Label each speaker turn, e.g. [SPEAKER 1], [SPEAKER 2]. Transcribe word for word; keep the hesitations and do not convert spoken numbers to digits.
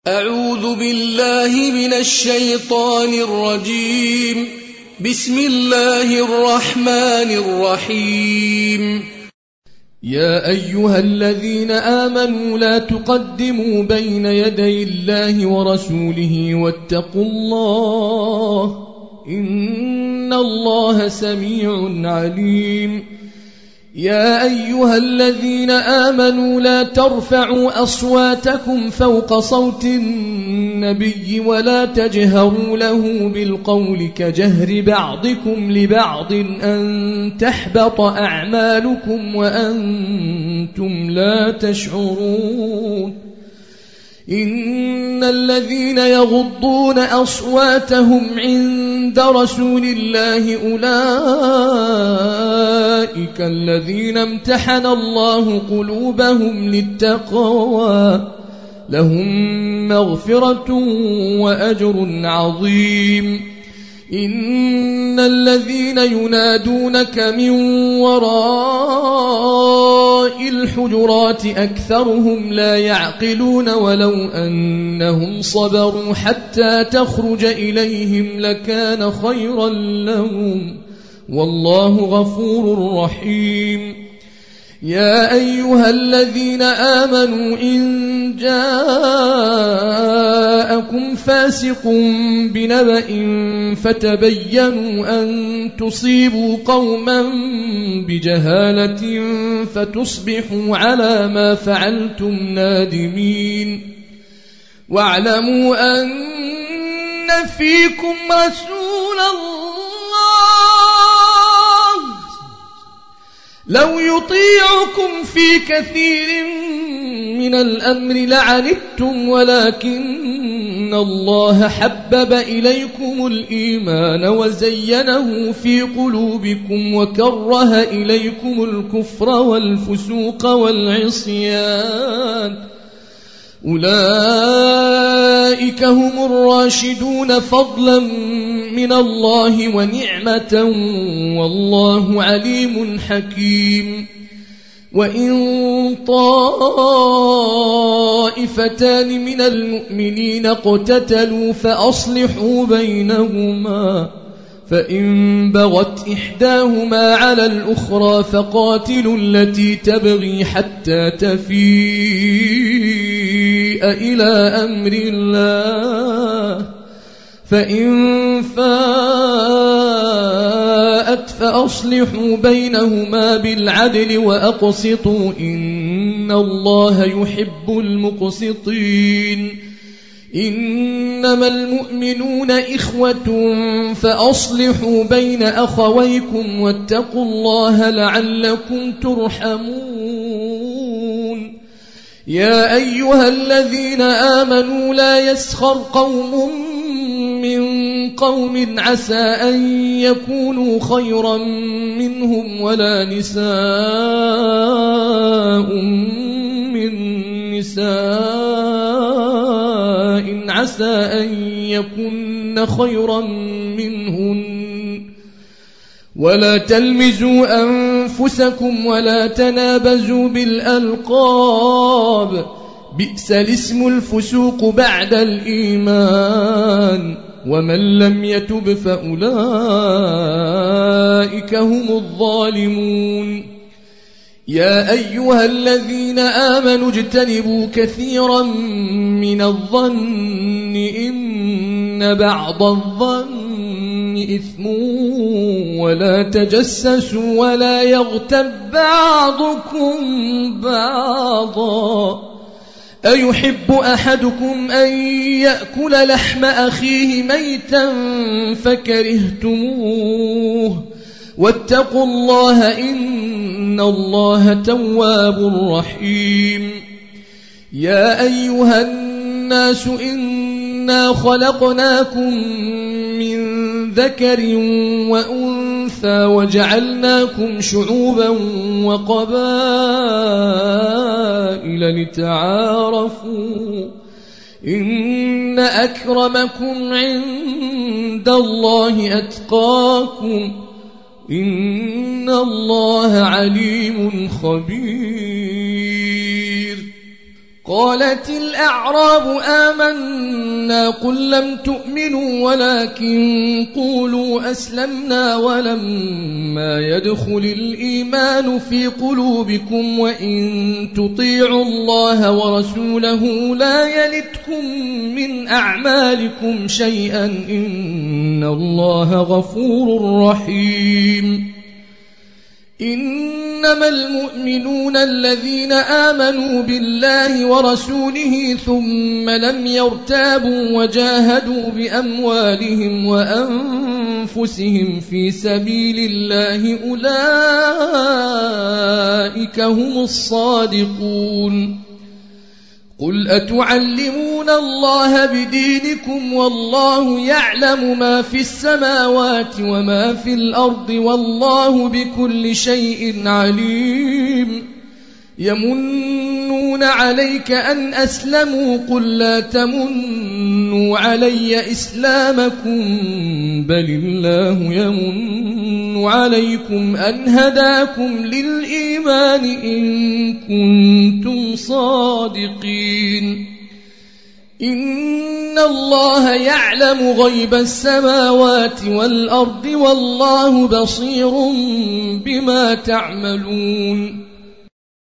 [SPEAKER 1] أعوذ بالله من الشيطان الرجيم. بسم الله الرحمن الرحيم.
[SPEAKER 2] يا أيها الذين آمنوا لا تقدموا بين يدي الله ورسوله واتقوا الله إن الله سميع عليم. يا أيها الذين آمنوا لا ترفعوا أصواتكم فوق صوت النبي ولا تجهروا له بالقول كجهر بعضكم لبعض أن تحبط أعمالكم وأنتم لا تشعرون. إن الذين يغضون أصواتهم عند رسول الله أولئك الذين امتحن الله قلوبهم للتقوى لهم مغفرة وأجر عظيم. إن الذين ينادونك من وراء الحجرات أكثرهم لا يعقلون ولو أنهم صبروا حتى تخرج إليهم لكان خيرا لهم والله غفور رحيم. يا أيها الذين آمنوا إن جاءكم فاسق بنبأ فتبينوا أن تصيبوا قوما بجهالة فتصبحوا على ما فعلتم نادمين. واعلموا أن فيكم رسول الله لو يطيعكم في كثير من الأمر لعنتم ولكن الله حبب إليكم الإيمان وزينه في قلوبكم وكره إليكم الكفر والفسوق والعصيان أولئك هم الراشدون فضلا من الله ونعمة والله عليم حكيم. وإن طائفتان من المؤمنين اقتتلوا فأصلحوا بينهما فإن بغت إحداهما على الأخرى فقاتلوا التي تبغي حتى تفيء إلى أمر الله فإن فاءت فأصلحوا بينهما بالعدل وأقسطوا إن الله يحب المقسطين. إنما المؤمنون إخوة فأصلحوا بين أخويكم واتقوا الله لعلكم ترحمون. يا أيها الذين آمنوا لا يسخر قوم من قوم عسى أن يكونوا خيرا منهم ولا نساء من نساء عسى أن يكن خيرا منهن ولا تلمزوا أنفسكم ولا تنابزوا بالألقاب بئس الاسم الفسوق بعد الإيمان ومن لم يتب فأولئك هم الظالمون. يا أيها الذين آمنوا اجتنبوا كثيرا من الظن إن بعض الظن إثم ولا تجسسوا ولا يغتب بعضكم بعضا أيحب أحدكم أن يأكل لحم أخيه ميتا فكرهتموه واتقوا الله إن الله تواب رحيم. يا أيها الناس إنا خلقناكم من ذكر وأنثى وجعلناكم شعوبا وقبائل لتعارفوا إن أكرمكم عند الله أتقاكم إن الله عليم خبير. قالت الأعراب آمنا قل لم تؤمنوا ولكن قولوا أسلمنا ولما يدخل الإيمان في قلوبكم وإن تطيعوا الله ورسوله لا يلتكم من أعمالكم شيئا إن الله غفور رحيم إنما المؤمنون الذين آمنوا بالله ورسوله ثم لم يرتابوا وجاهدوا بأموالهم وأنفسهم في سبيل الله أولئك هم الصادقون قل أتعلمون الله بدينكم والله يعلم ما في السماوات وما في الأرض والله بكل شيء عليم يمنون عليك أن أسلموا قل لا تمنوا علي إسلامكم بل الله يمن عليكم أن هداكم للإيمان إن كنتم صادقين إن الله يعلم غيب السماوات والأرض والله بصير بما تعملون